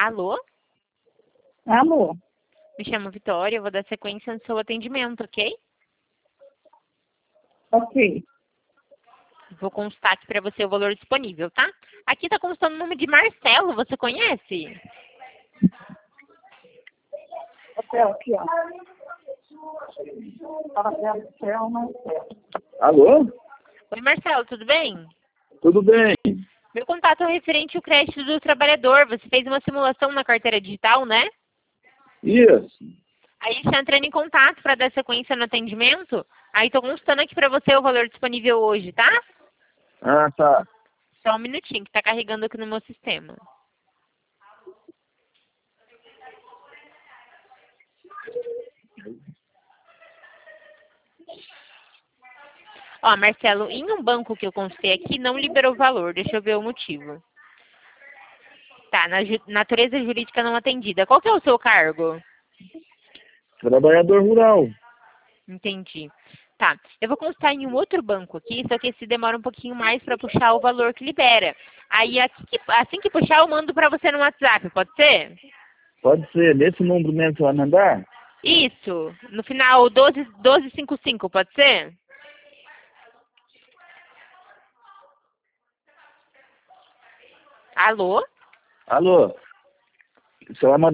Alô? Alô? Me chamo Vitória, eu vou dar sequência no seu atendimento, ok? Ok. Vou constar aqui para você o valor disponível, tá? Aqui tá constando o nome de Marcelo, você conhece? Hotel aqui, ó. Hotel, Marcelo. Alô? Oi, Marcelo, tudo bem? Tudo bem? Meu contato é referente ao crédito do trabalhador. Você fez uma simulação na carteira digital, né? Isso. Aí está entrando em contato para dar sequência no atendimento. Aí tô constando aqui para você o valor disponível hoje, tá? Ah, tá. Só um minutinho que tá carregando aqui no meu sistema. Ó, Marcelo, em um banco que eu consultei aqui, não liberou o valor. Deixa eu ver o motivo. Tá, natureza jurídica não atendida. Qual que é o seu cargo? Trabalhador rural. Entendi. Tá, eu vou constar em um outro banco aqui, só que esse demora um pouquinho mais para puxar o valor que libera. Aí, assim que puxar, eu mando para você no WhatsApp, pode ser? Pode ser. Nesse número mesmo você vai mandar? Isso, no final 1255, pode ser? Alô? Alô? Você vai mandar